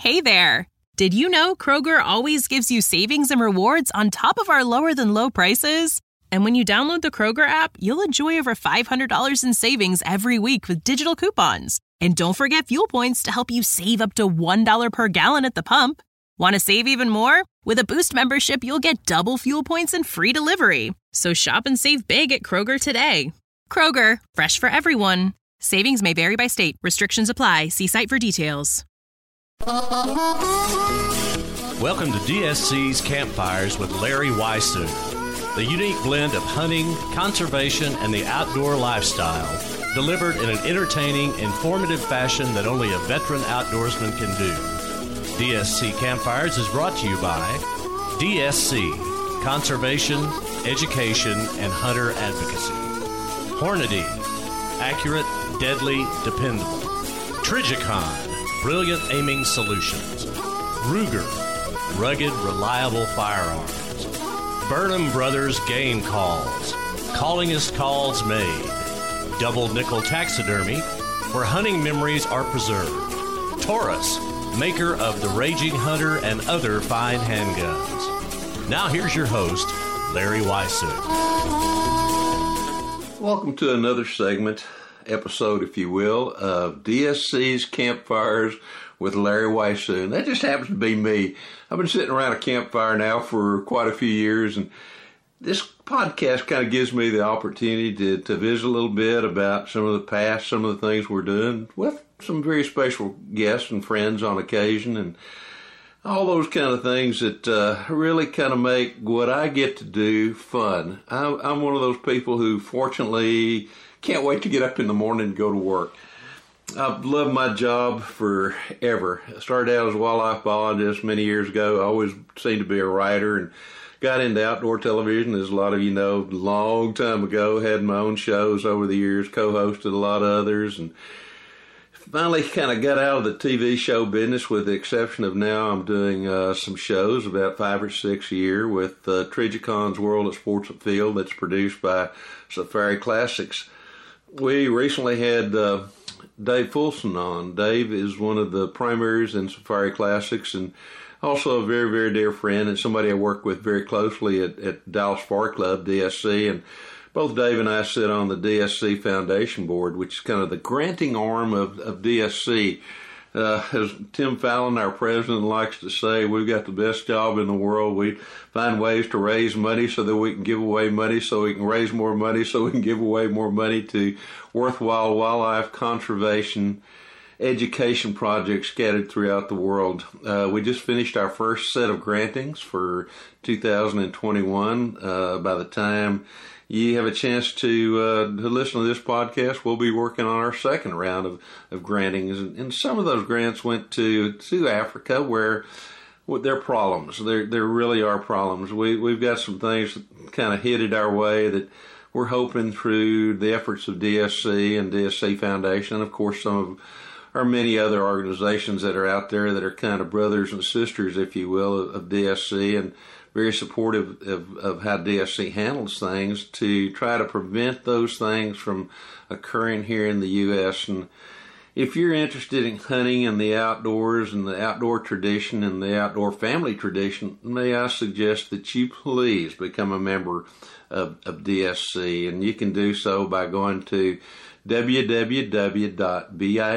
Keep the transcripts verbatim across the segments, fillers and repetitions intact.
Hey there! Did you know Kroger always gives you savings and rewards on top of our lower-than-low prices? And when you download the Kroger app, you'll enjoy over five hundred dollars in savings every week with digital coupons. And don't forget fuel points to help you save up to one dollar per gallon at the pump. Want to save even more? With a Boost membership, you'll get double fuel points and free delivery. So shop and save big at Kroger today. Kroger, fresh for everyone. Savings may vary by state. Restrictions apply. See site for details. Welcome to D S C's Campfires with Larry Weissou. The unique blend of hunting, conservation, and the outdoor lifestyle, delivered in an entertaining, informative fashion that only a veteran outdoorsman can do. D S C Campfires is brought to you by D S C, Conservation, Education, and Hunter Advocacy. Hornady, accurate, deadly, dependable. Trijicon, brilliant aiming solutions. Ruger, rugged, reliable firearms. Burnham Brothers Game Calls, callingest calls made. Double Nickel Taxidermy, where hunting memories are preserved. Taurus, maker of the Raging Hunter and other fine handguns. Now here's your host, Larry Weissou. Welcome to another segment, episode, if you will, of D S C's Campfires with Larry Weissou. And that just happens to be me. I've been sitting around a campfire now for quite a few years, and this podcast kind of gives me the opportunity to, to visit a little bit about some of the past, some of the things we're doing with some very special guests and friends on occasion, and all those kind of things that uh, really kind of make what I get to do fun. I'm, I'm one of those people who fortunately can't wait to get up in the morning and go to work. I've loved my job forever. I started out as a wildlife biologist many years ago. I always seemed to be a writer and got into outdoor television, as a lot of you know, a long time ago. Had my own shows over the years, co-hosted a lot of others, and finally kind of got out of the T V show business, with the exception of now I'm doing uh, some shows, about five or six a year, with uh, Trigicon's World of Sports at Field, that's produced by Safari Classics. We recently had uh, Dave Fulson on. Dave is one of the primaries in Safari Classics, and also a very, very dear friend, and somebody I work with very closely at, at Dallas Far Club, D S C, and both Dave and I sit on the D S C Foundation Board, which is kind of the granting arm of, of D S C. Uh, as Tim Fallon, our president, likes to say, we've got the best job in the world. We find ways to raise money so that we can give away money, so we can raise more money, so we can give away more money to worthwhile wildlife conservation education projects scattered throughout the world. Uh, we just finished our first set of grantings for two thousand twenty-one. Uh, by the time you have a chance to uh, to listen to this podcast, we'll be working on our second round of, of grantings. And, and some of those grants went to, to Africa, where well, there are problems. There there really are problems. We, we've got some things that kind of headed our way that we're hoping, through the efforts of D S C and D S C Foundation, and of course some of our many other organizations that are out there that are kind of brothers and sisters, if you will, of, of D S C, and very supportive of, of how D S C handles things to try to prevent those things from occurring here in the U S. And if you're interested in hunting and the outdoors and the outdoor tradition and the outdoor family tradition, may I suggest that you please become a member of, of D S C. And you can do so by going to w w w dot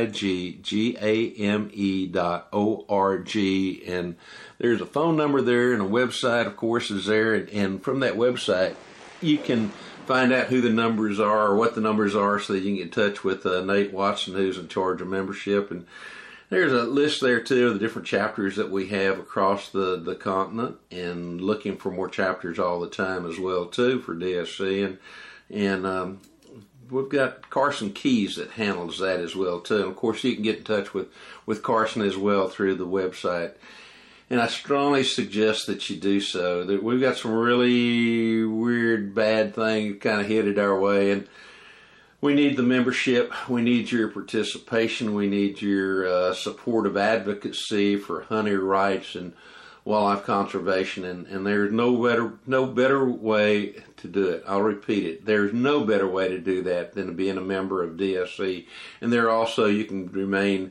biggame dot org, and there's a phone number there, and a website, of course, is there, and, and from that website you can find out who the numbers are or what the numbers are, so that you can get in touch with uh, Nate Watson, who's in charge of membership. And there's a list there too of the different chapters that we have across the, the continent, and looking for more chapters all the time as well too for D S C. And and um, we've got Carson Keys that handles that as well too. And of course you can get in touch with, with Carson as well through the website. And I strongly suggest that you do so. That we've got some really weird, bad things kind of headed our way, and we need the membership. We need your participation. We need your uh, supportive advocacy for hunter rights and wildlife conservation. And, and there's no better no better way to do it. I'll repeat it. There's no better way to do that than being a member of D S C. And there also you can remain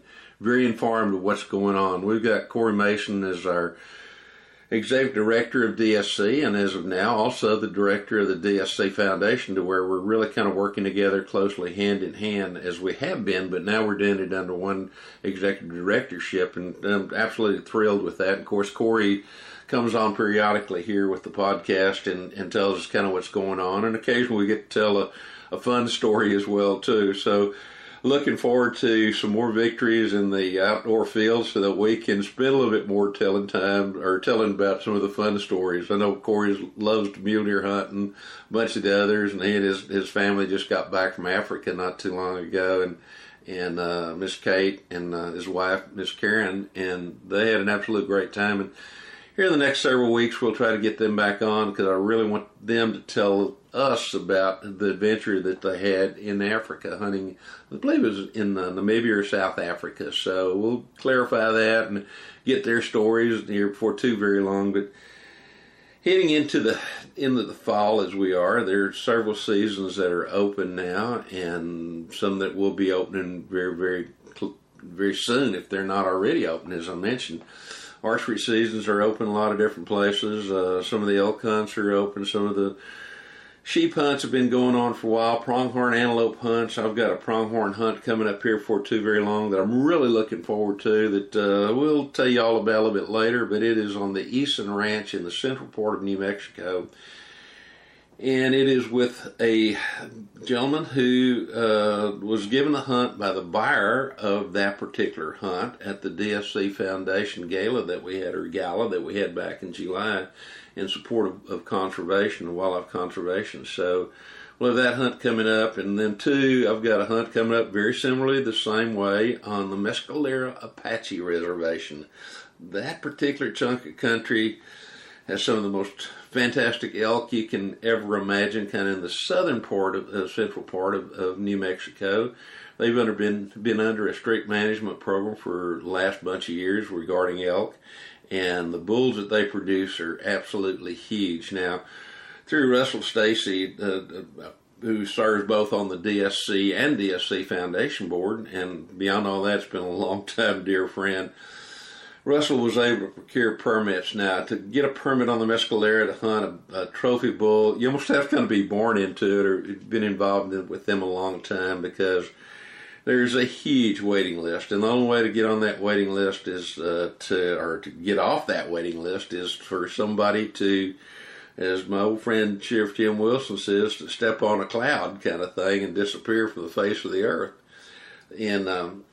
very informed of what's going on. We've got Corey Mason as our Executive Director of D S C, and as of now, also the Director of the D S C Foundation, to where we're really kind of working together closely, hand in hand, as we have been, but now we're doing it under one Executive Directorship, and I'm absolutely thrilled with that. Of course, Corey comes on periodically here with the podcast and, and tells us kind of what's going on, and occasionally we get to tell a, a fun story as well, too. So looking forward to some more victories in the outdoor field so that we can spend a little bit more telling time or telling about some of the fun stories. I know Corey loves to mule deer hunting, a bunch of the others, and he and his, his family just got back from Africa not too long ago, and and uh, Miss Kate and uh, his wife, Miss Karen, and they had an absolute great time. And here in the next several weeks, we'll try to get them back on because I really want them to tell us about the adventure that they had in Africa hunting. I believe it was in uh, Namibia or South Africa. So we'll clarify that and get their stories here before too very long. But heading into the into the fall as we are, there are several seasons that are open now, and some that will be opening very, very, very soon if they're not already open, as I mentioned. Archery seasons are open a lot of different places. Uh, some of the elk hunts are open. Some of the sheep hunts have been going on for a while. Pronghorn antelope hunts. I've got a pronghorn hunt coming up here for too very long that I'm really looking forward to that uh, we'll tell you all about a little bit later, but it is on the Easton Ranch in the central part of New Mexico. And it is with a gentleman who uh, was given a hunt by the buyer of that particular hunt at the D S C Foundation Gala that we had, or Gala that we had back in July in support of, of conservation, of wildlife conservation. So we'll have that hunt coming up. And then, two, I've got a hunt coming up very similarly the same way on the Mescalero Apache Reservation. That particular chunk of country has some of the most fantastic elk you can ever imagine, kind of in the southern part of the uh, central part of, of New Mexico. They've under been, been under a strict management program for the last bunch of years regarding elk, and the bulls that they produce are absolutely huge. Now, through Russell Stacy, uh, uh, who serves both on the D S C and D S C Foundation Board, and beyond all that, it's been a long-time dear friend, Russell was able to procure permits. Now, to get a permit on the Mescalero to hunt a, a trophy bull, you almost have to kind of be born into it or been involved in, with them a long time, because there's a huge waiting list. And the only way to get on that waiting list is uh, to, or to get off that waiting list is for somebody to, as my old friend Sheriff Jim Wilson says, to step on a cloud kind of thing and disappear from the face of the earth. And um,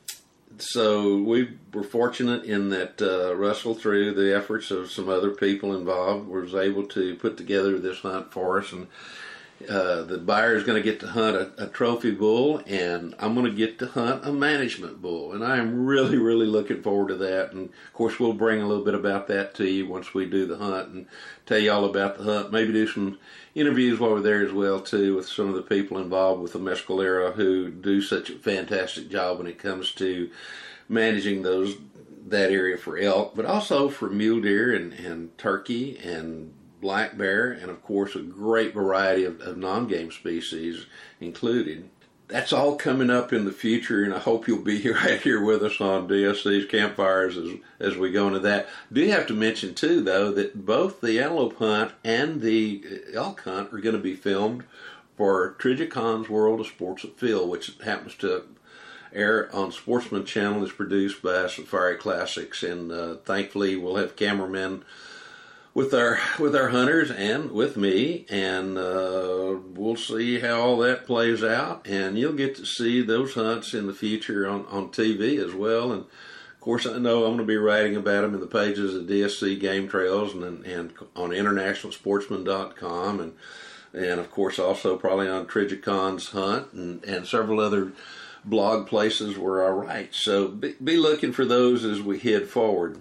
so we were fortunate in that uh, Russell, through the efforts of some other people involved, was able to put together this hunt for us. And uh, the buyer is going to get to hunt a, a trophy bull, and I'm going to get to hunt a management bull. And I am really, really looking forward to that. And, of course, we'll bring a little bit about that to you once we do the hunt and tell you all about the hunt. Maybe do some interviews while we're there as well, too, with some of the people involved with the Mescalero who do such a fantastic job when it comes to managing those that area for elk, but also for mule deer and, and turkey and black bear, and of course a great variety of, of non-game species included. That's all coming up in the future, and I hope you'll be here right here with us on D S C's Campfires as as we go into that. I do have to mention too, though, that both the antelope hunt and the elk hunt are going to be filmed for Trijicon's World of Sports at Field, which happens to air on Sportsman Channel. Is produced by Safari Classics, and uh, thankfully we'll have cameramen with our with our hunters and with me, and uh, we'll see how all that plays out, and you'll get to see those hunts in the future on, on T V as well. And of course, I know I'm going to be writing about them in the pages of D S C Game Trails and and on international sportsman dot com, and and of course also probably on Trijicon's Hunt and, and several other blog places where I write. So be, be looking for those as we head forward.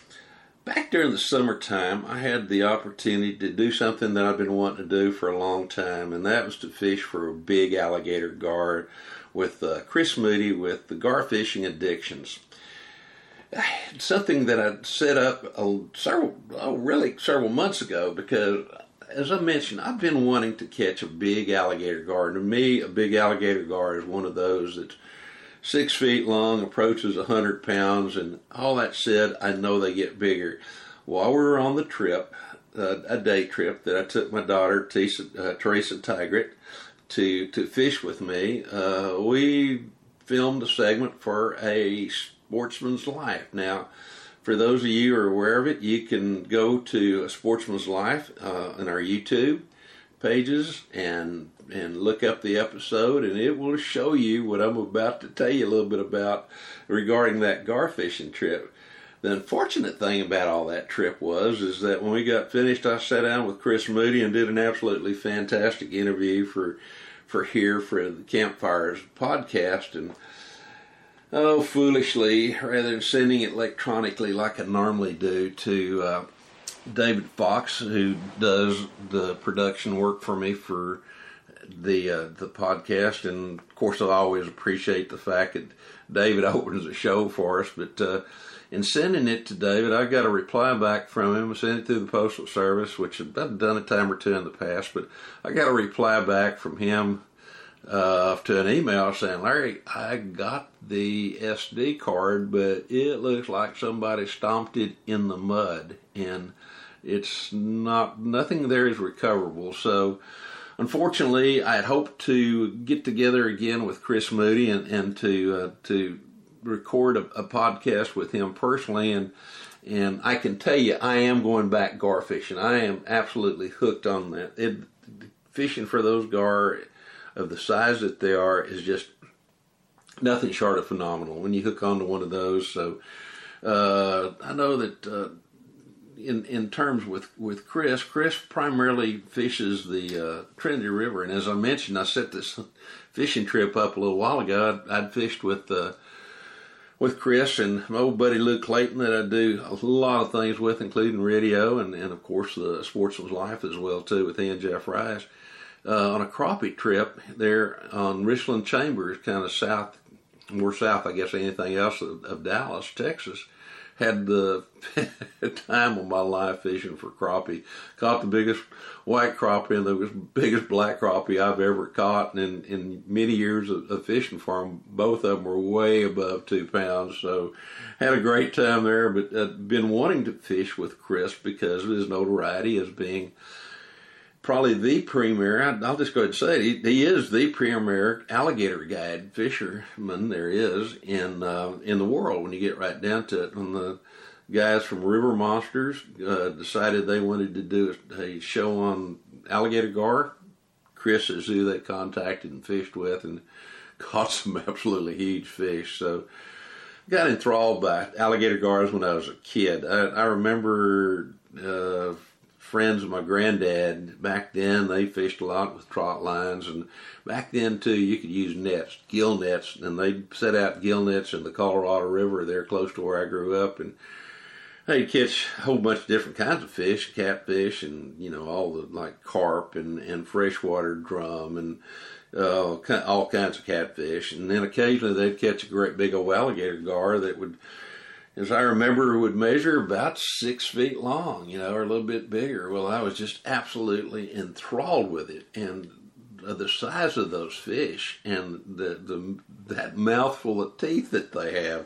Back during the summertime, I had the opportunity to do something that I've been wanting to do for a long time, and that was to fish for a big alligator gar with uh, Chris Moody with the Gar Fishing Addictions. Something that I set up a, several, oh, really several months ago, because as I mentioned, I've been wanting to catch a big alligator gar. And to me, a big alligator gar is one of those that's six feet long, approaches one hundred pounds, and all that said, I know they get bigger. While we were on the trip, uh, a day trip that I took my daughter, Teresa, uh, Teresa Tigert, to, to fish with me, uh, we filmed a segment for A Sportsman's Life. Now, for those of you who are aware of it, you can go to A Sportsman's Life uh, on our YouTube pages and and look up the episode, and it will show you what I'm about to tell you a little bit about regarding that gar fishing trip. The unfortunate thing about all that trip was is that when we got finished, I sat down with Chris Moody and did an absolutely fantastic interview for for here for the Campfires podcast, and oh, foolishly, rather than sending it electronically like I normally do to uh, David Fox, who does the production work for me for the uh, the podcast, and of course I always appreciate the fact that David opens the show for us, but uh, in sending it to David, I got a reply back from him. I sent it through the Postal Service, which I've done a time or two in the past, but I got a reply back from him uh, to an email saying, Larry, I got the S D card, but it looks like somebody stomped it in the mud, and it's not, nothing there is recoverable. So unfortunately, I had hoped to get together again with Chris Moody and, and to uh, to record a, a podcast with him personally, and and I can tell you, I am going back gar fishing. I am absolutely hooked on that. It, fishing for those gar of the size that they are is just nothing short of phenomenal when you hook onto one of those. So uh, I know that uh, in in terms with, with Chris, Chris primarily fishes the uh, Trinity River. And as I mentioned, I set this fishing trip up a little while ago. I'd, I'd fished with uh, with Chris and my old buddy Luke Clayton that I do a lot of things with, including radio and, and of course, the Sportsman's Life as well, too, with he and Jeff Rice. Uh, on a crappie trip there on Richland Chambers, kind of south, more south, I guess, anything else of, of Dallas, Texas. Had the time of my life fishing for crappie. Caught the biggest white crappie and the biggest black crappie I've ever caught. And in, in many years of, of fishing for them, both of them were way above two pounds. So had a great time there, but I'd been wanting to fish with Chris because of his notoriety as being probably the premier, I'll just go ahead and say it, he, he is the premier alligator guide fisherman there is in uh, in the world when you get right down to it. When the guys from River Monsters uh, decided they wanted to do a, a show on alligator gar, Chris is who they contacted and fished with and caught some absolutely huge fish. So got enthralled by alligator gars when I was a kid. I, I remember uh, friends of my granddad back then, they fished a lot with trot lines, and back then too you could use nets, gill nets, and they'd set out gill nets in the Colorado River there close to where I grew up, and they'd catch a whole bunch of different kinds of fish, catfish, and you know all the like carp and, and freshwater drum and uh, all kinds of catfish, and then occasionally they'd catch a great big old alligator gar that would, as I remember, would measure about six feet long, you know, or a little bit bigger. Well, I was just absolutely enthralled with it, and the size of those fish and the, the that mouthful of teeth that they have.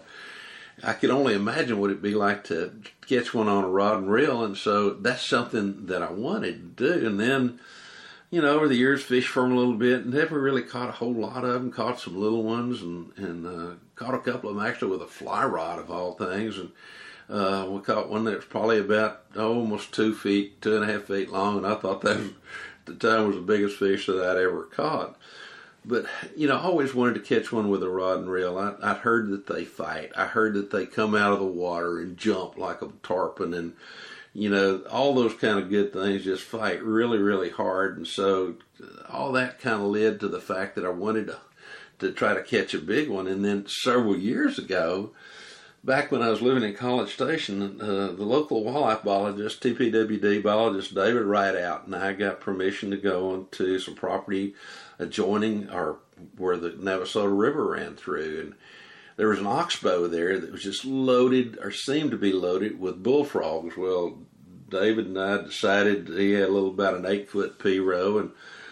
I could only imagine what it'd be like to catch one on a rod and reel, and so that's something that I wanted to do. And then, you know, over the years, fished for them a little bit, and never really caught a whole lot of them. Caught some little ones, and and uh, caught a couple of them actually with a fly rod of all things. And uh, we caught one that was probably about oh, almost two feet, two and a half feet long, and I thought that was, at the time was the biggest fish that I'd ever caught. But, you know, I always wanted to catch one with a rod and reel. I, I'd heard that they fight. I heard that they come out of the water and jump like a tarpon, and you know, all those kind of good things just fight really, really hard. And so all that kind of led to the fact that I wanted to, to try to catch a big one. And then several years ago, back when I was living in College Station, uh, the local walleye biologist, T P W D biologist David Rideout, and I got permission to go onto some property adjoining or where the Navasota River ran through. And there was an oxbow there that was just loaded, or seemed to be loaded, with bullfrogs. Well, David and I decided he had a little, about an eight-foot P-row, and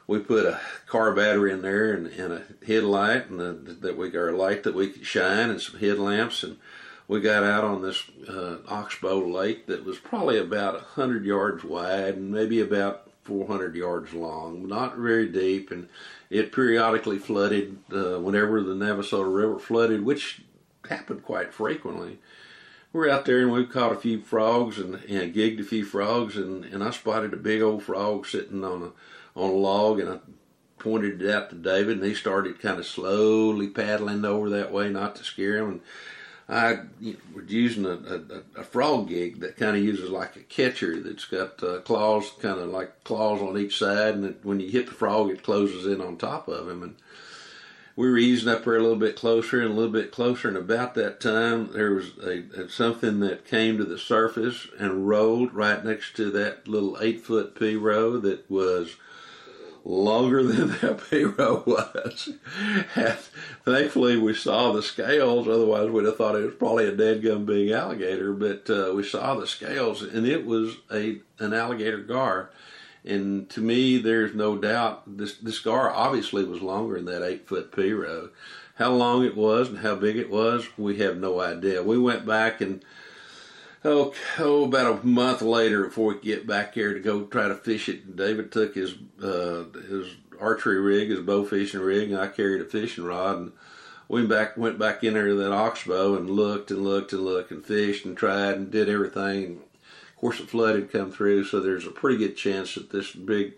we put a car battery in there and, and a headlight and a, that we or a light that we could shine and some headlamps, and we got out on this uh, Oxbow Lake that was probably about a hundred yards wide and maybe about four hundred yards long, not very deep, and it periodically flooded uh, whenever the Navasota River flooded, which happened quite frequently. We're out there and we caught a few frogs and, and gigged a few frogs, and, and I spotted a big old frog sitting on a on a log, and I pointed it out to David, and he started kind of slowly paddling over that way, not to scare him. And I was using a, a, a frog gig that kind of uses like a catcher that's got uh, claws, kind of like claws on each side, and it, when you hit the frog, it closes in on top of him. And we were easing up there a little bit closer and a little bit closer, and about that time, there was a, a something that came to the surface and rolled right next to that little eight-foot P-row that was longer than that P-row was. And thankfully, we saw the scales. Otherwise, we'd have thought it was probably a dead-gum big alligator. But uh, we saw the scales, and it was a an alligator gar. And to me, there's no doubt this, this gar obviously was longer than that eight-foot P-row. How long it was and how big it was, we have no idea. We went back and Oh, oh, about a month later, before we could get back here to go try to fish it, David took his uh, his archery rig, his bow fishing rig, and I carried a fishing rod. And we back went back in there to that Oxbow and looked and looked and looked and fished and tried and did everything. Of course, the flood had come through, so there's a pretty good chance that this big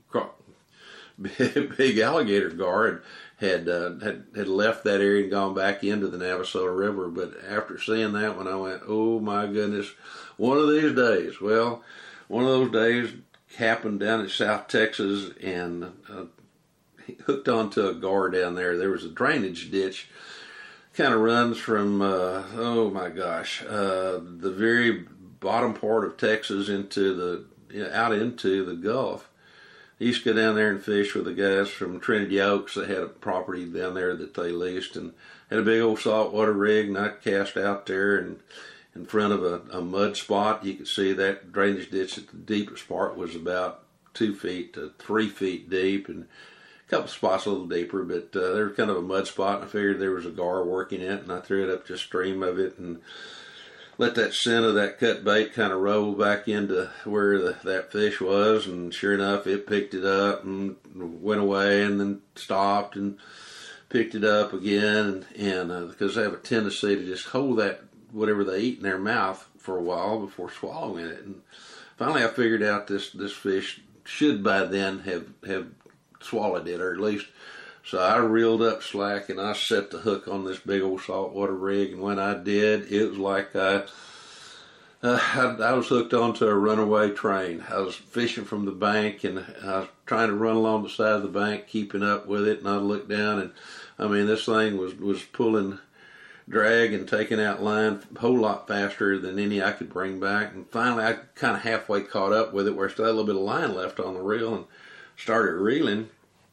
big, big alligator gar had, uh, had had left that area and gone back into the Navasota River. But after seeing that one, I went, oh my goodness, one of these days. Well, one of those days happened down in South Texas, and uh, hooked onto a gar down there. There was a drainage ditch, kind of runs from, uh, oh my gosh, uh, the very bottom part of Texas into the, you know, out into the Gulf. I used to go down there and fish with the guys from Trinity Oaks. They had a property down there that they leased, and had a big old saltwater rig, and I cast out there, and in front of a, a mud spot, you could see that drainage ditch at the deepest part was about two feet to three feet deep, and a couple spots a little deeper, but uh, there was kind of a mud spot, and I figured there was a gar working it, and I threw it up to a stream of it, and let that scent of that cut bait kind of roll back into where the, that fish was, and sure enough, it picked it up and went away, and then stopped and picked it up again, and, and uh, because they have a tendency to just hold that whatever they eat in their mouth for a while before swallowing it. And finally, I figured out this this fish should by then have have swallowed it, or at least. So I reeled up slack, and I set the hook on this big old saltwater rig, and when I did, it was like I, uh, I, I was hooked onto a runaway train. I was fishing from the bank, and I was trying to run along the side of the bank, keeping up with it, and I looked down, and I mean, this thing was, was pulling drag and taking out line a whole lot faster than any I could bring back, and finally I kind of halfway caught up with it, where I still had a little bit of line left on the reel, and started reeling.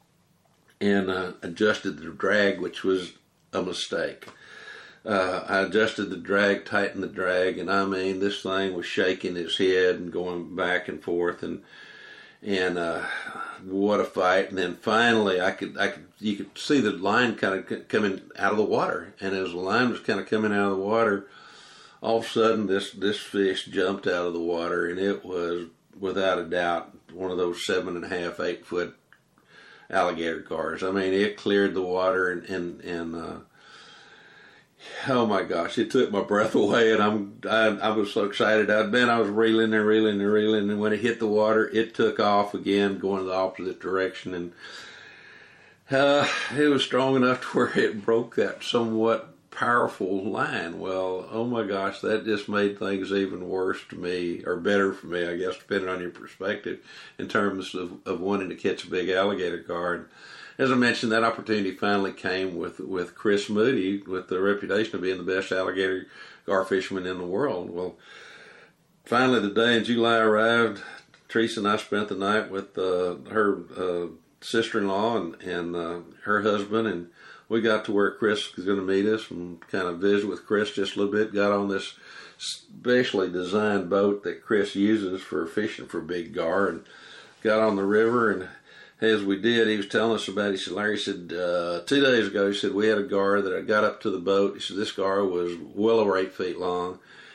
And uh, adjusted the drag, which was a mistake. Uh, I adjusted the drag, tightened the drag, and I mean, this thing was shaking its head and going back and forth, and and uh, what a fight! And then finally, I could, I could, you could see the line kind of coming out of the water, and as the line was kind of coming out of the water, all of a sudden, this this fish jumped out of the water, and it was without a doubt one of those seven and a half, eight foot alligator gars. I mean, it cleared the water, and and, and uh, oh my gosh, it took my breath away, and I'm I, I was so excited. I'd been I was reeling and reeling and reeling, and when it hit the water, it took off again, going the opposite direction, and uh, it was strong enough to where it broke that somewhat powerful line. Well, oh my gosh, that just made things even worse to me, or better for me, I guess, depending on your perspective, in terms of, of wanting to catch a big alligator gar. And as I mentioned, that opportunity finally came with, with Chris Moody, with the reputation of being the best alligator gar fisherman in the world. Well, finally the day in July arrived. Teresa and I spent the night with uh, her uh, sister-in-law and, and uh, her husband, and we got to where Chris was going to meet us and kind of visit with Chris just a little bit. Got on this specially designed boat that Chris uses for fishing for big gar, and got on the river and as we did, he was telling us about it. He said, Larry said, uh, two days ago, he said, we had a gar that I got up to the boat. He said, this gar was well over eight feet long.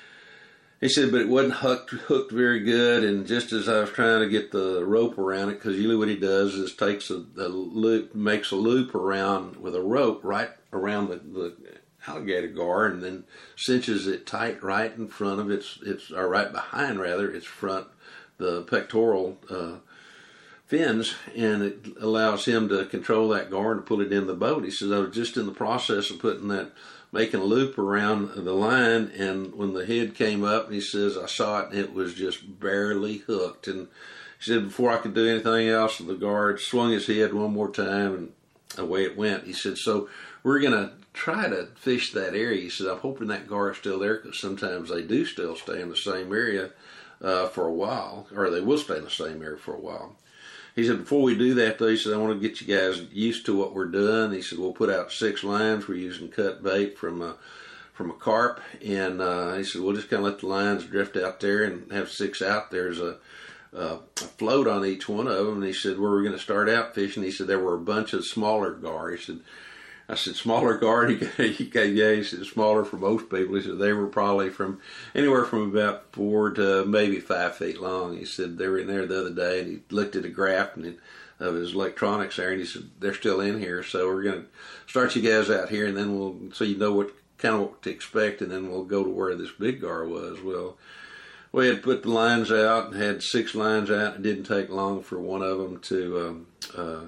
He said, but it wasn't hooked, hooked very good. And just as I was trying to get the rope around it, because usually what he does is takes a, a loop, makes a loop around with a rope right around the, the alligator gar, and then cinches it tight right in front of its, its or right behind rather, its front, the pectoral uh, fins, and it allows him to control that gar and to put it in the boat. He says, I was just in the process of putting that, making a loop around the line, and when the head came up, and he says, I saw it, and it was just barely hooked. And he said, before I could do anything else, the guard swung his head one more time, and away it went. He said, so we're going to try to fish that area. He said, I'm hoping that gar is still there, because sometimes they do still stay in the same area uh, for a while, or they will stay in the same area for a while. He said, before we do that, though, he said, I want to get you guys used to what we're doing. He said, we'll put out six lines. We're using cut bait from a, from a carp. And uh, he said, we'll just kind of let the lines drift out there and have six out. There's a, a, a float on each one of them. And he said, where we're going to start out fishing, he said, there were a bunch of smaller gar. He said, I said, smaller gar? He gave, yeah, he said, smaller for most people. He said, they were probably from anywhere from about four to maybe five feet long. He said, they were in there the other day, and he looked at a graph and of his electronics there, and he said, they're still in here. So we're going to start you guys out here, and then we'll, so you know what kind of what to expect, and then we'll go to where this big gar was. Well, we had put the lines out and had six lines out. It didn't take long for one of them to, um, uh,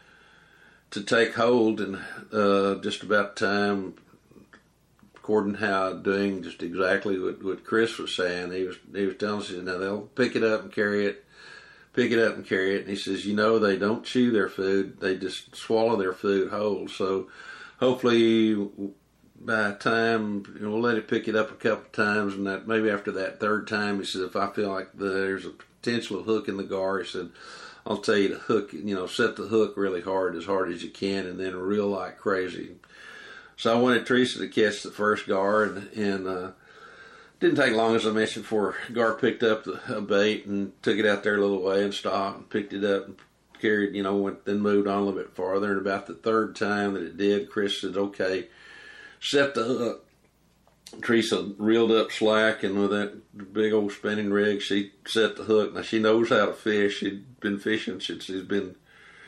to take hold, and uh, just about time, according to how I'm doing, just exactly what, what Chris was saying. He was he was telling us, he said, now they'll pick it up and carry it, pick it up and carry it. And he says, you know, they don't chew their food; they just swallow their food whole. So hopefully, by the time, you know, we'll let it pick it up a couple of times, and that maybe after that third time, he said, if I feel like there's a potential of hooking the gar, he said, I'll tell you to hook, you know, set the hook really hard, as hard as you can, and then reel like crazy. So I wanted Teresa to catch the first gar, and, and uh, didn't take long, as I mentioned, before gar picked up the, a bait and took it out there a little way and stopped and picked it up and carried, you know, went, then moved on a little bit farther. And about the third time that it did, Chris said, okay, set the hook. Teresa reeled up slack, and with that big old spinning rig, she set the hook. Now, she knows how to fish. She'd been fishing since she's been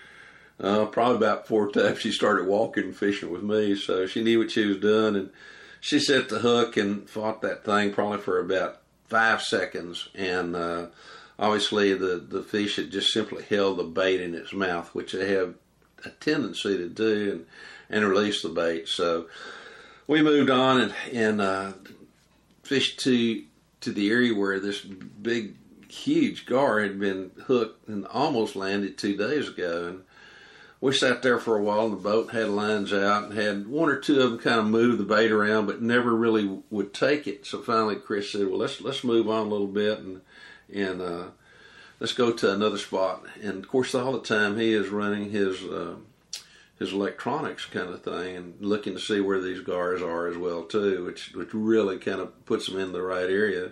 uh, probably about four times she started walking and fishing with me, so she knew what she was doing. And she set the hook and fought that thing probably for about five seconds. And uh, obviously the, the fish had just simply held the bait in its mouth, which they have a tendency to do, and, and release the bait. So we moved on and, and uh, fished to to the area where this big, huge gar had been hooked and almost landed two days ago. And we sat there for a while in the boat, had lines out, and had one or two of them kind of move the bait around, but never really would take it. So finally, Chris said, "Well, let's let's move on a little bit and and uh, let's go to another spot." And of course, all the time he is running his Uh, his electronics kind of thing, and looking to see where these gars are as well too, which which really kind of puts them in the right area.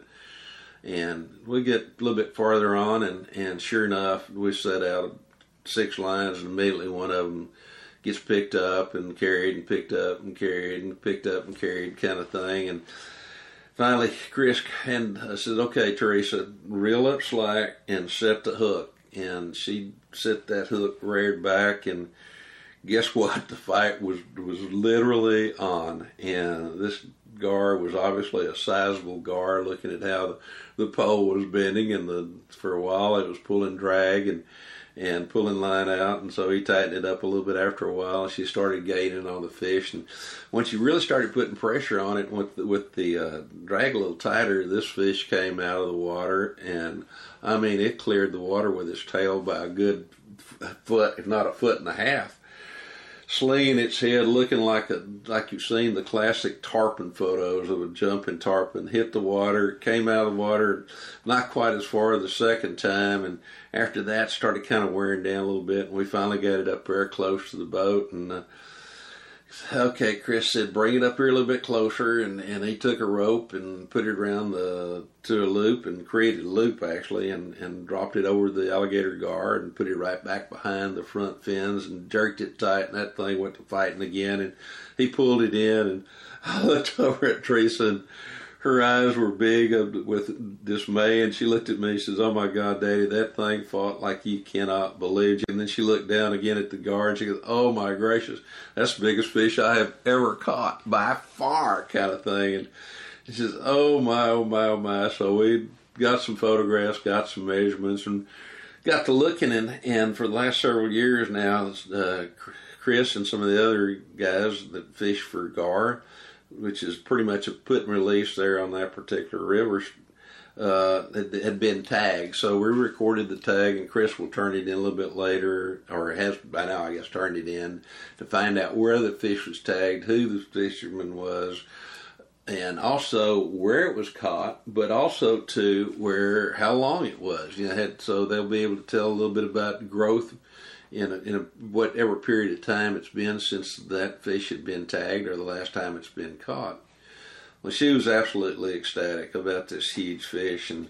And we get a little bit farther on, and, and sure enough, we set out six lines, and immediately one of them gets picked up and carried and picked up and carried and picked up and carried kind of thing. And finally, Chris and I said, okay, Teresa, reel up slack and set the hook. And she set that hook reared back, and guess what? The fight was was literally on, and this gar was obviously a sizable gar. Looking at how the, the pole was bending, and the for a while it was pulling drag and and pulling line out, and so he tightened it up a little bit after a while. And she started gaining on the fish, and once you really started putting pressure on it with the, with the uh, drag a little tighter, this fish came out of the water, and I mean it cleared the water with its tail by a good foot, if not a foot and a half, slinging its head, looking like a like you've seen the classic tarpon photos of a jumping tarpon. Hit the water, came out of the water, not quite as far the second time, and after that started kind of wearing down a little bit, and we finally got it up very close to the boat. And uh, Okay, Chris said, bring it up here a little bit closer, and, and he took a rope and put it around the to a loop and created a loop actually, and, and dropped it over the alligator gar and put it right back behind the front fins and jerked it tight, and that thing went to fighting again, and he pulled it in, and I looked over at Teresa, and her eyes were big with dismay, and she looked at me and says, "Oh my God, Daddy, that thing fought like you cannot believe." And then she looked down again at the gar and she goes, "Oh my gracious, that's the biggest fish I have ever caught by far," kind of thing. And she says, "Oh my, oh my, oh my." So we got some photographs, got some measurements, and got to looking, and, and for the last several years now, uh, Chris and some of the other guys that fish for gar, which is pretty much a put and release there on that particular river, uh, had, had been tagged. So we recorded the tag, and Chris will turn it in a little bit later, or has by now, I guess, turned it in to find out where the fish was tagged, who the fisherman was, and also where it was caught, but also to where how long it was. You know, had, so they'll be able to tell a little bit about growth in a, in a, whatever period of time it's been since that fish had been tagged or the last time it's been caught. Well, she was absolutely ecstatic about this huge fish, and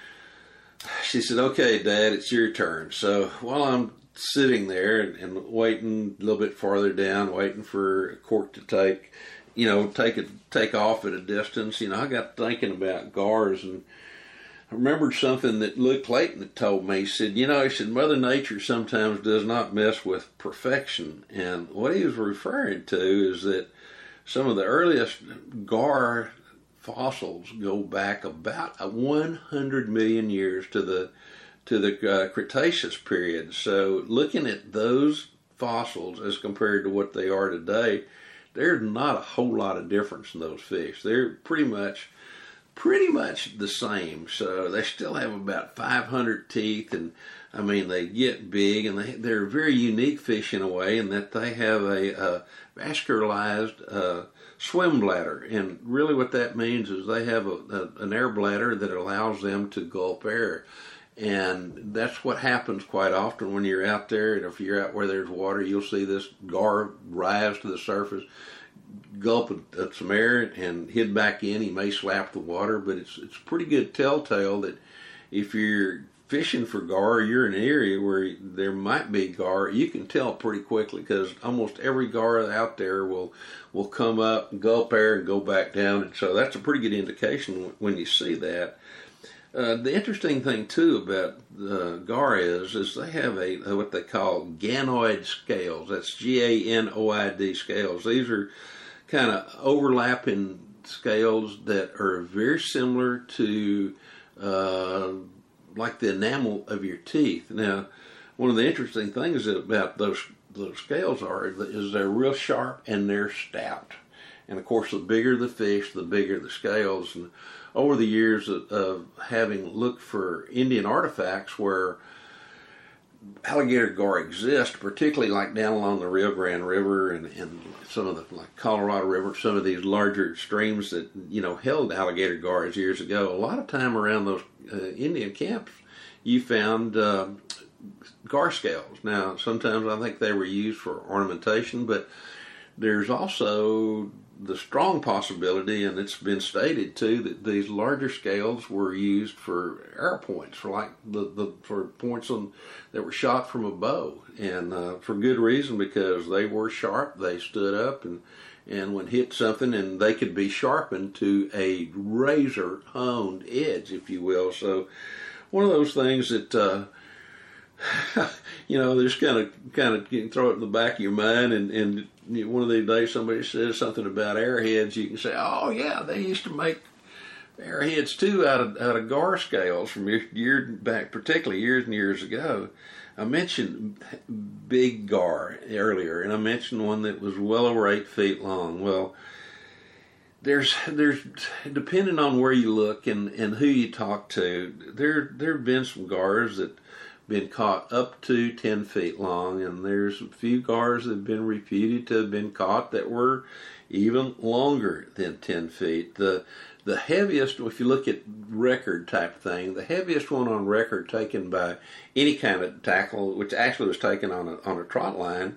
she said, "Okay, Dad, it's your turn." So while I'm sitting there and, and waiting a little bit farther down, waiting for a cork to take, you know, take it, take off at a distance, you know, I got thinking about gars, and I remembered something that Luke Clayton had told me. He said, you know, he said, Mother Nature sometimes does not mess with perfection. And what he was referring to is that some of the earliest gar fossils go back about one hundred million years to the to the uh, Cretaceous period. So looking at those fossils as compared to what they are today, there's not a whole lot of difference in those fish. They're pretty much pretty much the same. So they still have about five hundred teeth, and I mean, they get big, and they, they're very unique fish in a way in that they have a, a vascularized uh, swim bladder. And really what that means is they have a, a, an air bladder that allows them to gulp air. And that's what happens quite often when you're out there, and if you're out where there's water, you'll see this gar rise to the surface, gulp at some air, and head back in. He may slap the water, but it's it's a pretty good telltale that if you're fishing for gar, you're in an area where there might be gar, you can tell pretty quickly, because almost every gar out there will will come up, gulp air, and go back down. And so that's a pretty good indication when you see that. Uh, the interesting thing too about uh, gar is, is they have a, a what they call ganoid scales. That's G A N O I D scales. These are kind of overlapping scales that are very similar to uh, like the enamel of your teeth. Now, one of the interesting things about those those scales are is they're real sharp and they're stout. And of course, the bigger the fish, the bigger the scales. And over the years of, of having looked for Indian artifacts where alligator gar exist, particularly like down along the Rio Grande River and, and some of the like Colorado River, some of these larger streams that, you know, held alligator gars years ago, a lot of time around those uh, Indian camps, you found uh, gar scales. Now, sometimes I think they were used for ornamentation, but there's also the strong possibility, and it's been stated too, that these larger scales were used for arrow points, for like the, the for points on that were shot from a bow, and uh, for good reason, because they were sharp, they stood up, and and when hit something, and they could be sharpened to a razor honed edge, if you will. So one of those things that uh, you know, just kind of kind of you can throw it in the back of your mind, and and one of these days somebody says something about arrowheads, you can say, oh yeah, they used to make arrowheads too out of out of gar scales from years back, particularly years and years ago. I mentioned big gar earlier, and I mentioned one that was well over eight feet long. Well, there's there's depending on where you look and, and who you talk to, there there have been some gars that been caught up to ten feet long, and there's a few gars that have been reputed to have been caught that were even longer than ten feet. The the heaviest, if you look at record type thing, the heaviest one on record taken by any kind of tackle, which actually was taken on a on a trot line,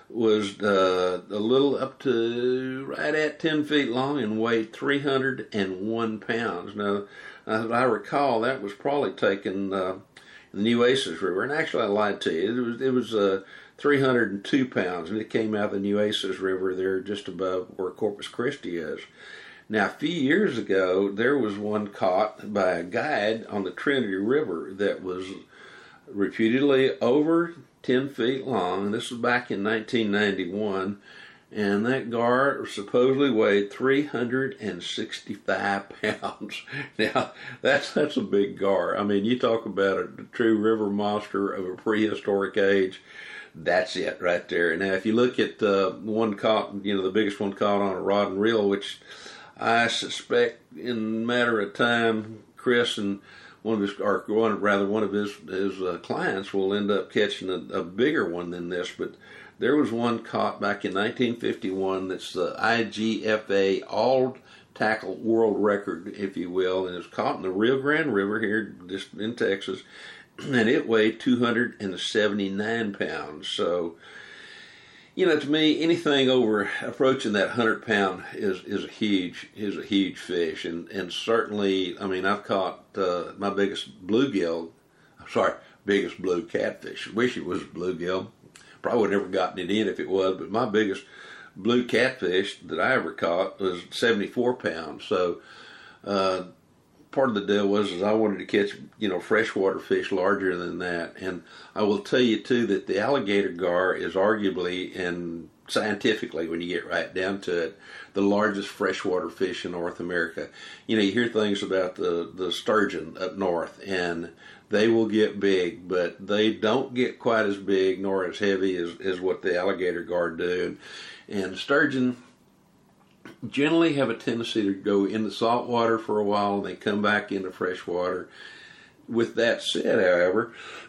was uh, a little up to right at ten feet long and weighed three hundred one pounds. Now, as I recall, that was probably taken uh, in the Nueces River. And actually, I lied to you. It was it was uh, three hundred two pounds, and it came out of the Nueces River there just above where Corpus Christi is. Now, a few years ago, there was one caught by a guide on the Trinity River that was reputedly over ten feet long. This was back in nineteen ninety-one, and that gar supposedly weighed three hundred sixty-five pounds. Now, that's that's a big gar. I mean, you talk about a true river monster of a prehistoric age. That's it right there. Now, if you look at uh, one caught, you know, the biggest one caught on a rod and reel, which I suspect in a matter of time, Chris and one of his, or one, rather one of his his uh, clients will end up catching a, a bigger one than this. But there was one caught back in nineteen fifty-one that's the I G F A all tackle world record, if you will, and it was caught in the Rio Grande River here just in Texas, and it weighed two hundred seventy-nine pounds. So, you know, to me, anything over approaching that hundred pound is is a huge is a huge fish, and and certainly, I mean, I've caught uh, my biggest bluegill, sorry, biggest blue catfish. I wish it was bluegill. Probably would have never gotten it in if it was, but my biggest blue catfish that I ever caught was seventy-four pounds. So, uh, part of the deal was is I wanted to catch, you know, freshwater fish larger than that. And I will tell you, too, that the alligator gar is arguably, and scientifically, when you get right down to it, the largest freshwater fish in North America. You know, you hear things about the, the sturgeon up north, and they will get big, but they don't get quite as big nor as heavy as, as what the alligator gar do. And, and sturgeon generally have a tendency to go in the salt water for a while and they come back into fresh water. With that said, however,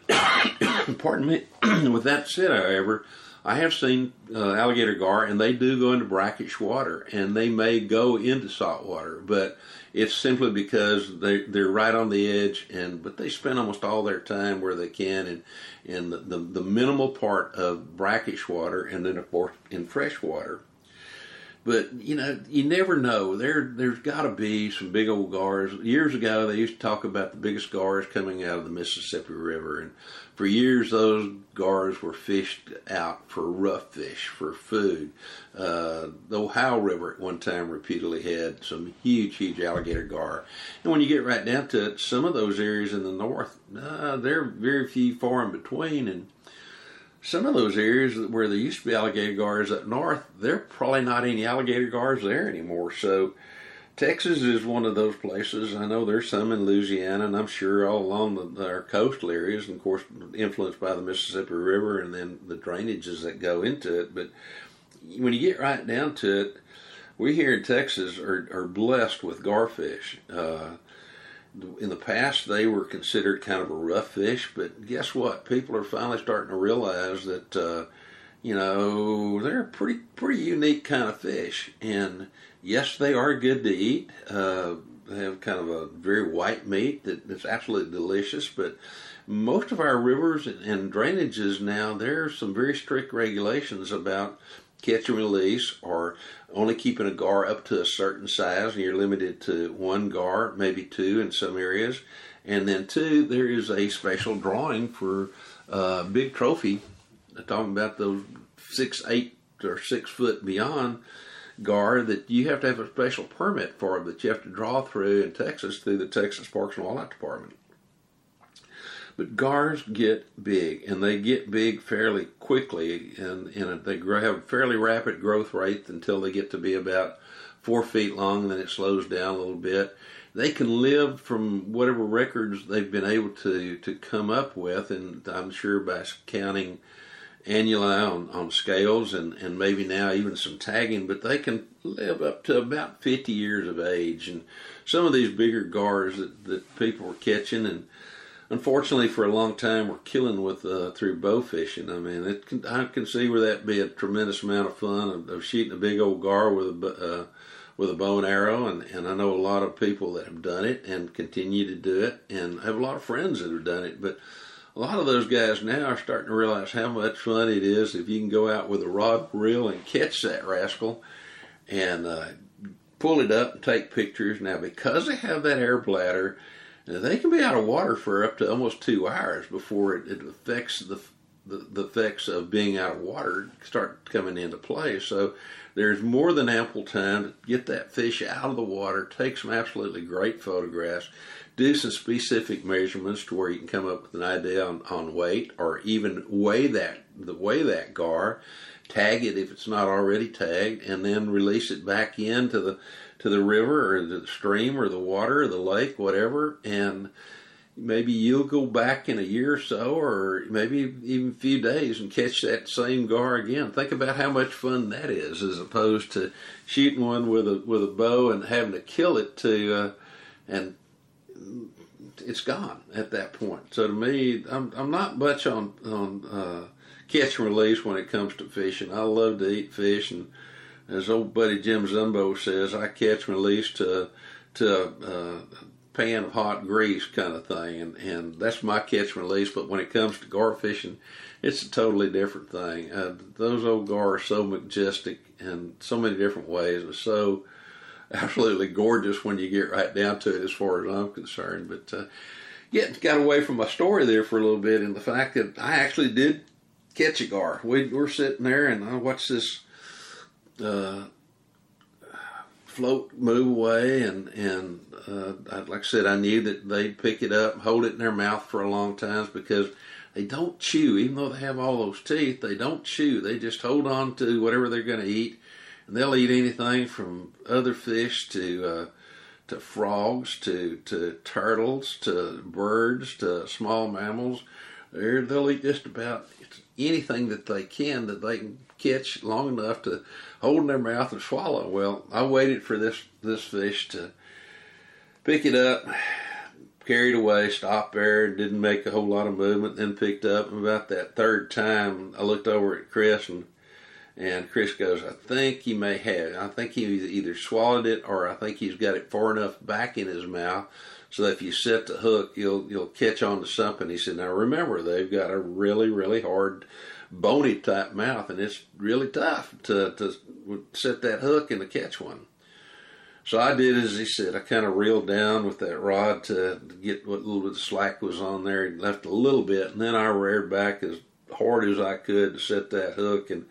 pardon me, with that said, however, I have seen uh, alligator gar, and they do go into brackish water, and they may go into salt water, but it's simply because they, they're right on the edge, and but they spend almost all their time where they can in, in the, the, the minimal part of brackish water, and then, of course, in fresh water. But, you know, you never know. There, there's got to be some big old gars. Years ago, they used to talk about the biggest gars coming out of the Mississippi River. And for years, those gars were fished out for rough fish, for food. Uh, the Ohio River at one time repeatedly had some huge, huge alligator gar. And when you get right down to it, some of those areas in the north, uh, they're very few far in between. And some of those areas where there used to be alligator gars up north, there are probably not any alligator gars there anymore. So Texas is one of those places. I know there's some in Louisiana, and I'm sure all along the, our coastal areas, and of course influenced by the Mississippi River and then the drainages that go into it. But when you get right down to it, we here in Texas are, are blessed with garfish. Uh, In the past, they were considered kind of a rough fish, but guess what? People are finally starting to realize that, uh, you know, they're a pretty pretty unique kind of fish. And yes, they are good to eat. Uh, they have kind of a very white meat that, that's absolutely delicious. But most of our rivers and drainages now, there are some very strict regulations about catch and release, or only keeping a gar up to a certain size, and you're limited to one gar, maybe two in some areas. And then two, there is a special drawing for uh, big trophy, talking about those six, eight, or six foot beyond gar, that you have to have a special permit for that you have to draw through in Texas through the Texas Parks and Wildlife Department. But gars get big, and they get big fairly quickly, and, and they grow, have a fairly rapid growth rate until they get to be about four feet long, and then it slows down a little bit. They can live from whatever records they've been able to, to come up with, and I'm sure by counting annuli on, on scales and, and maybe now even some tagging, but they can live up to about fifty years of age. And some of these bigger gars that, that people were catching, and unfortunately, for a long time, we're killing with uh, through bow fishing. I mean, it can, I can see where that'd be a tremendous amount of fun of, of shooting a big old gar with a uh, with a bow and arrow, and, and I know a lot of people that have done it and continue to do it, and I have a lot of friends that have done it. But a lot of those guys now are starting to realize how much fun it is if you can go out with a rod and reel and catch that rascal and uh, pull it up and take pictures. Now, because they have that air bladder, they can be out of water for up to almost two hours before it, it affects the, the the effects of being out of water start coming into play. So there's more than ample time to get that fish out of the water, take some absolutely great photographs, do some specific measurements to where you can come up with an idea on, on weight, or even weigh that the weigh that gar, tag it if it's not already tagged, and then release it back into the to the river or the stream or the water or the lake, whatever, and maybe you'll go back in a year or so, or maybe even a few days, and catch that same gar again. Think about how much fun that is, as opposed to shooting one with a with a bow and having to kill it to, uh, and it's gone at that point. So to me, I'm I'm not much on on uh, catch and release when it comes to fishing. I love to eat fish, and as old buddy Jim Zumbo says, I catch and release to to uh, pan of hot grease kind of thing, and, and that's my catch and release. But when it comes to gar fishing, it's a totally different thing. Uh, those old gar are so majestic in so many different ways. It was so absolutely gorgeous when you get right down to it, as far as I'm concerned. But uh, get got away from my story there for a little bit, in the fact that I actually did catch a gar. We were sitting there, and I watched this uh, float move away, and and uh, like I said, I knew that they'd pick it up, hold it in their mouth for a long time, because they don't chew. Even though they have all those teeth, they don't chew. They just hold on to whatever they're going to eat, and they'll eat anything from other fish to uh, to frogs to to turtles to birds to small mammals. They're, they'll eat just about anything that they can that they can catch long enough to hold in their mouth and swallow. Well, I waited for this this fish to pick it up, carried away, stopped there, didn't make a whole lot of movement, then picked up. And about that third time, I looked over at Chris, and and Chris goes, I think he may have. I think he either swallowed it, or I think he's got it far enough back in his mouth so that if you set the hook, you'll you'll catch on to something. He said, now remember, they've got a really, really hard, bony type mouth, and it's really tough to, to set that hook and to catch one. So I did as he said. I kind of reeled down with that rod to get what little bit of slack was on there, and left a little bit, and then I reared back as hard as I could to set that hook. And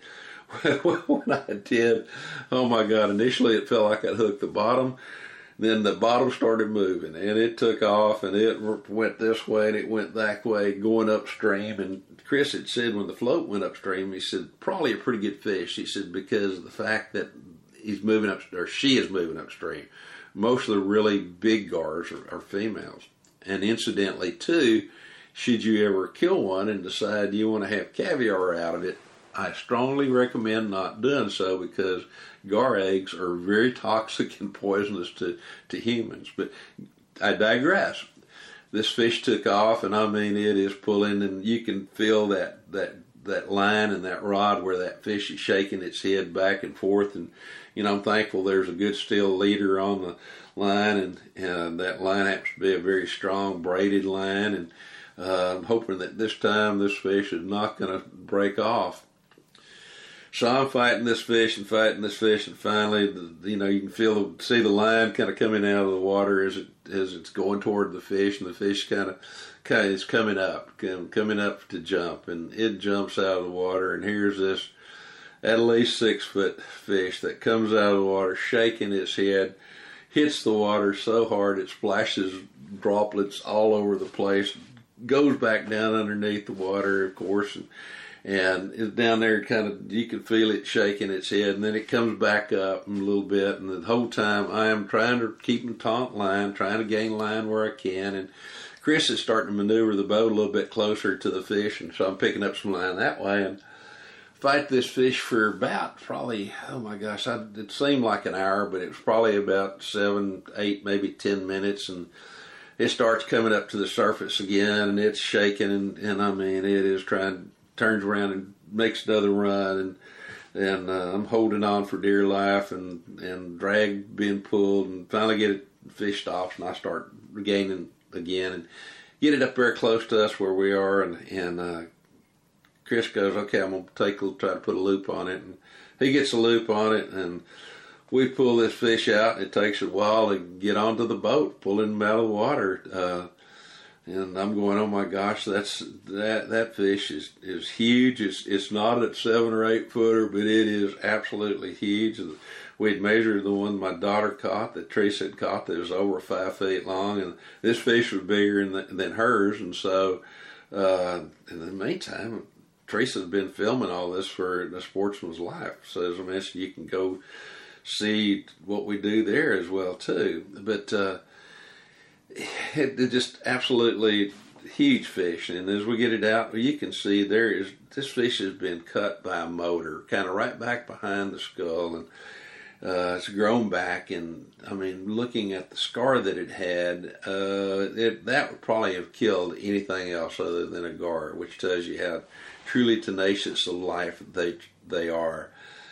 when I did, oh my God, initially it felt like I'd hooked the bottom. Then the bottom started moving, and it took off, and it went this way, and it went that way, going upstream. And Chris had said when the float went upstream, he said, probably a pretty good fish. He said, because of the fact that he's moving up, or she is moving upstream. Most of the really big gars are, are females. And incidentally, too, should you ever kill one and decide you want to have caviar out of it, I strongly recommend not doing so, because gar eggs are very toxic and poisonous to, to humans. But I digress. This fish took off, and I mean, it is pulling, and you can feel that, that, that line and that rod where that fish is shaking its head back and forth. And, you know, I'm thankful there's a good steel leader on the line, and, and that line happens to be a very strong braided line. And uh, I'm hoping that this time this fish is not going to break off. So I'm fighting this fish and fighting this fish, and finally, the, you know, you can feel, see the line kind of coming out of the water as it as it's going toward the fish, and the fish kind of, kind of is coming up, coming up to jump, and it jumps out of the water, and here's this at least six foot fish that comes out of the water, shaking its head, hits the water so hard it splashes droplets all over the place, goes back down underneath the water, of course, and. And it's down there, kind of, you can feel it shaking its head, and then it comes back up a little bit. And the whole time, I am trying to keep in taut line, trying to gain line where I can. And Chris is starting to maneuver the boat a little bit closer to the fish, and so I'm picking up some line that way. And fight this fish for about probably, oh my gosh, I, it seemed like an hour, but it was probably about seven, eight, maybe ten minutes. And it starts coming up to the surface again, and it's shaking, and, and I mean, it is trying. Turns around and makes another run, and and uh, I'm holding on for dear life, and, and drag being pulled, and finally get it, fish stops, and I start regaining again, and get it up there close to us where we are, and, and uh, Chris goes, okay, I'm going to take a, try to put a loop on it. And he gets a loop on it, and we pull this fish out. It takes a while to get onto the boat, pulling him out of the water. Uh, and I'm going, oh my gosh, that's that that fish is, is huge. It's it's not a seven or eight footer, but it is absolutely huge. We'd measured the one my daughter caught, that Teresa had caught, that was over five feet long, and this fish was bigger than, than hers. And so, uh, in the meantime, Teresa's been filming all this for The Sportsman's Life. So as I mentioned, you can go see what we do there as well too. But uh, it, it just absolutely huge fish, and as we get it out, you can see there is this fish has been cut by a motor, kind of right back behind the skull, and uh, it's grown back. And I mean, looking at the scar that it had, uh, it, that would probably have killed anything else other than a gar, which tells you how truly tenacious of life they they are.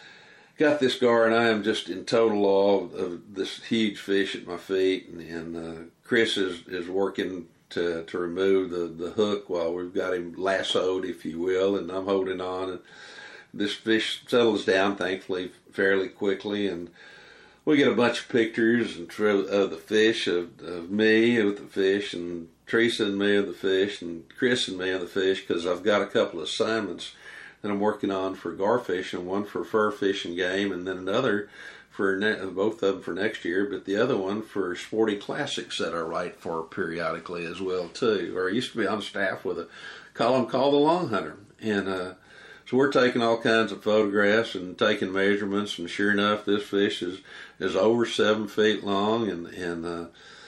Got this gar, and I am just in total awe of this huge fish at my feet. And, and uh, Chris is, is working to to remove the, the hook while we've got him lassoed, if you will, and I'm holding on. And this fish settles down, thankfully, fairly quickly, and we get a bunch of pictures and of the fish, of, of me with the fish, and Teresa and me of the fish, and Chris and me of the fish, because I've got a couple of assignments that I'm working on for gar fishing, one for fur fishing game, and then another for ne- both of them for next year, but the other one for sporting classics that I write for periodically as well too. Or I used to be on staff with a column called The Long Hunter, and uh, so we're taking all kinds of photographs and taking measurements, and sure enough, this fish is is over seven feet long, and and uh,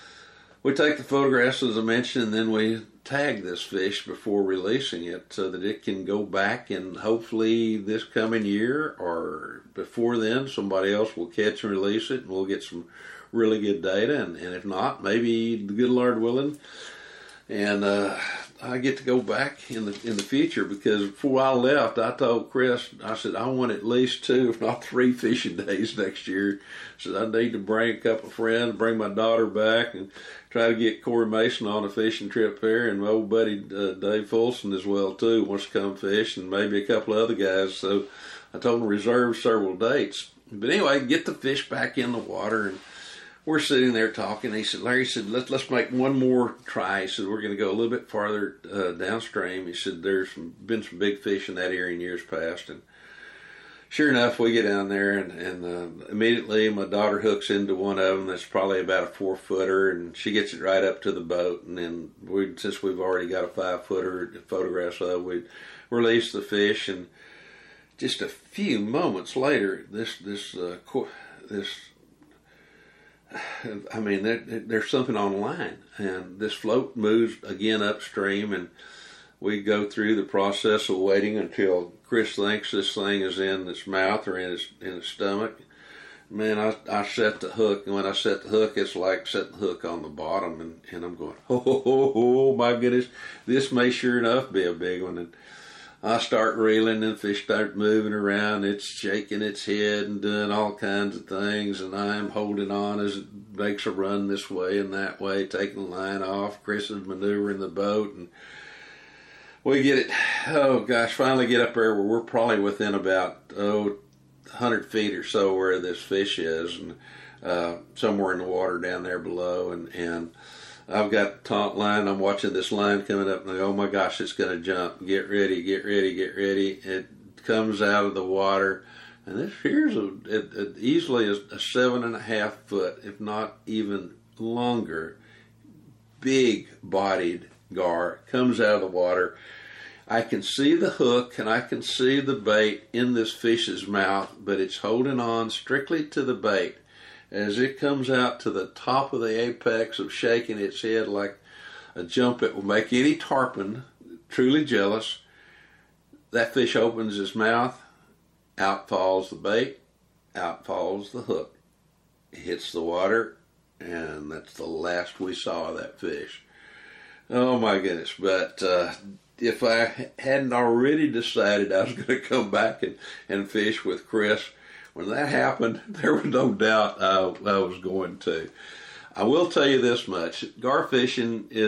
we take the photographs as I mentioned, and then we tag this fish before releasing it so that it can go back, and hopefully this coming year or before then somebody else will catch and release it, and we'll get some really good data, and, and if not, maybe the good Lord willing, and uh, I get to go back in the in the future, because before I left I told Chris, I said I want at least two if not three fishing days next year. I said I need to bring a couple of friends, bring my daughter back, and try to get Corey Mason on a fishing trip there, and my old buddy uh, Dave Fulson as well too wants to come fish, and maybe a couple of other guys. So I told him to reserve several dates. But anyway, get the fish back in the water, and we're sitting there talking. He said, Larry said, let's let's make one more try. He said, we're going to go a little bit farther uh, downstream. He said, there's some, been some big fish in that area in years past, and sure enough, we get down there, and, and uh, immediately my daughter hooks into one of them that's probably about a four footer, and she gets it right up to the boat. And then we, since we've already got a five footer photographs of, we release the fish, and just a few moments later, this this uh, this I mean, there, there's something on line, and this float moves again upstream, and we go through the process of waiting until Chris thinks this thing is in its mouth or in its in its stomach. Man, I, I set the hook, and when I set the hook, it's like setting the hook on the bottom, and, and I'm going, oh, oh, oh, oh, my goodness, this may sure enough be a big one. And I start reeling, and the fish start moving around. It's shaking its head and doing all kinds of things, and I'm holding on as it makes a run this way and that way, taking the line off. Chris is maneuvering the boat, and we get it, oh gosh, finally get up there where we're probably within about, oh, one hundred feet or so where this fish is, and uh, somewhere in the water down there below, and, and I've got the taunt line. I'm watching this line coming up, and I go, oh my gosh, it's going to jump. Get ready, get ready, get ready. It comes out of the water, and this here's a, it, it easily is a seven and a half foot, if not even longer, big-bodied gar comes out of the water. I can see the hook, and I can see the bait in this fish's mouth, but it's holding on strictly to the bait. As it comes out to the top of the apex of shaking its head like a jump that will make any tarpon truly jealous, that fish opens his mouth, out falls the bait, out falls the hook. It hits the water, and that's the last we saw of that fish. Oh my goodness, but uh, if I hadn't already decided I was going to come back and, and fish with Chris, when that happened, there was no doubt I, I was going to. I will tell you this much. Gar fishing is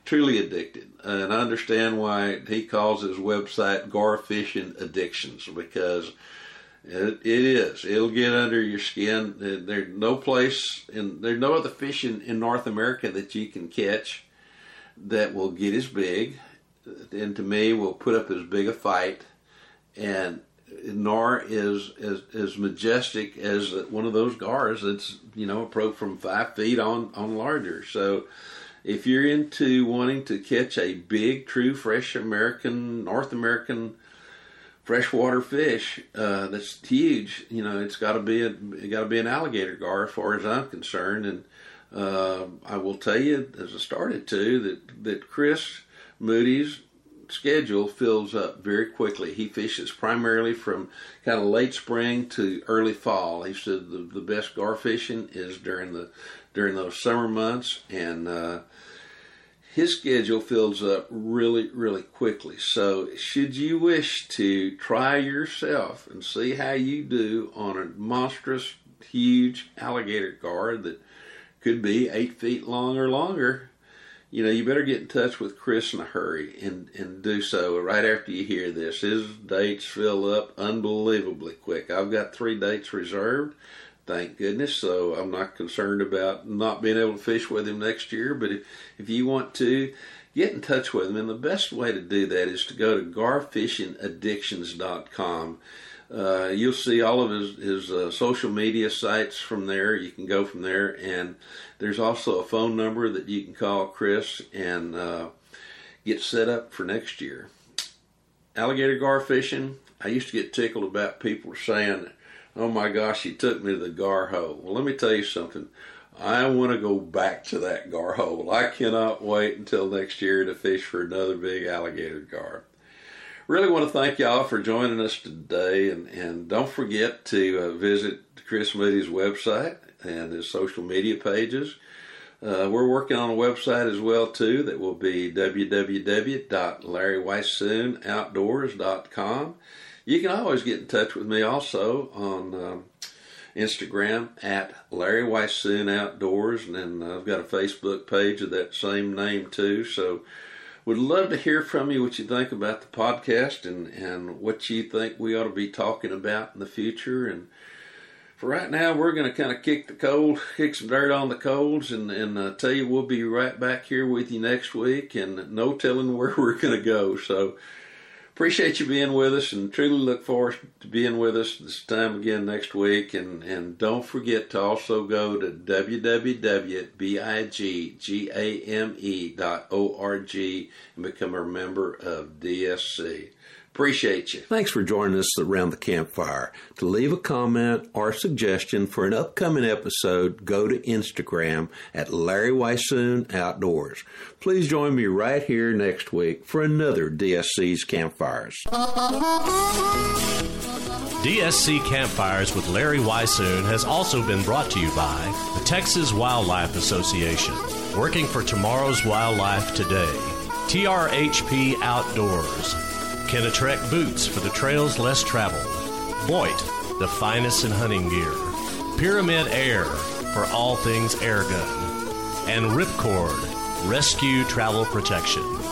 truly addicted. And I understand why he calls his website Gar Fishing Addictions, because it, it is. It'll get under your skin. There's no place, in, there's no other fishing in North America that you can catch that will get as big, and to me will put up as big a fight, and nor is as, as majestic as one of those gars that's, you know, approach from five feet on, on larger. So if you're into wanting to catch a big, true, fresh American, North American freshwater fish uh, that's huge, you know, it's got to be a, it got to be an alligator gar as far as I'm concerned. And uh, I will tell you, as I started to, that that Chris Moody's schedule fills up very quickly. He fishes primarily from kind of late spring to early fall. He said the, the best gar fishing is during the during those summer months, and uh, his schedule fills up really, really quickly. So should you wish to try yourself and see how you do on a monstrous, huge alligator gar that could be eight feet long or longer, you know, you better get in touch with Chris in a hurry and, and do so right after you hear this. His dates fill up unbelievably quick. I've got three dates reserved, thank goodness, so I'm not concerned about not being able to fish with him next year. But if, if you want to, get in touch with him. And the best way to do that is to go to gar fishing addictions dot com. Uh, you'll see all of his, his uh, social media sites from there. You can go from there, and there's also a phone number that you can call Chris and uh, get set up for next year. Alligator gar fishing, I used to get tickled about people saying, oh my gosh, he took me to the gar hole. Well, let me tell you something. I want to go back to that gar hole. I cannot wait until next year to fish for another big alligator gar. Really want to thank y'all for joining us today, and, and don't forget to uh, visit Chris Moody's website and his social media pages. Uh, we're working on a website as well, too, that will be w w w dot larry weissoon outdoors dot com. You can always get in touch with me also on um, Instagram at Larry Weissoon Outdoors, and then I've got a Facebook page of that same name, too. So would love to hear from you what you think about the podcast and, and what you think we ought to be talking about in the future. And for right now, we're going to kind of kick the cold, kick some dirt on the colds, and, and uh, tell you we'll be right back here with you next week, and no telling where we're going to go. So appreciate you being with us, and truly look forward to being with us this time again next week. And, and don't forget to also go to w w w dot bigame dot org and become a member of D S C. Appreciate you. Thanks for joining us around the campfire. To leave a comment or suggestion for an upcoming episode, go to Instagram at Larry Weissoon Outdoors. Please join me right here next week for another D S C's Campfires. D S C Campfires with Larry Weissoon has also been brought to you by the Texas Wildlife Association, working for tomorrow's wildlife today. T R H P Outdoors, Kenetrek Boots for the trails less traveled. Boyd, the finest in hunting gear. Pyramid Air for all things air gun. And Ripcord, rescue travel protection.